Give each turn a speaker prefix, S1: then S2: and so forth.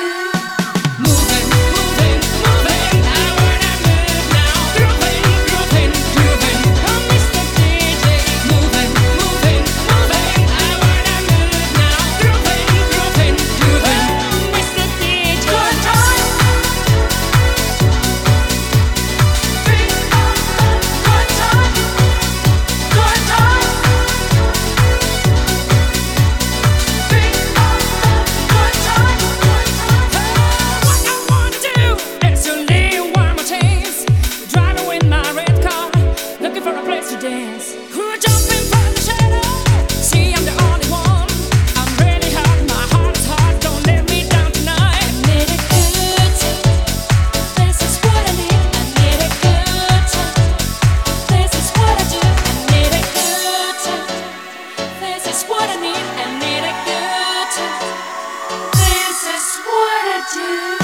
S1: Dance. Who jumping from the shadow? See, I'm the only one. I'm really hot, my heart is hot. Don't let me down tonight. I need a good time. This is what I need. I need a good time. This is what I do. I need a good time. This is what I need. I need a good time. This is what I do.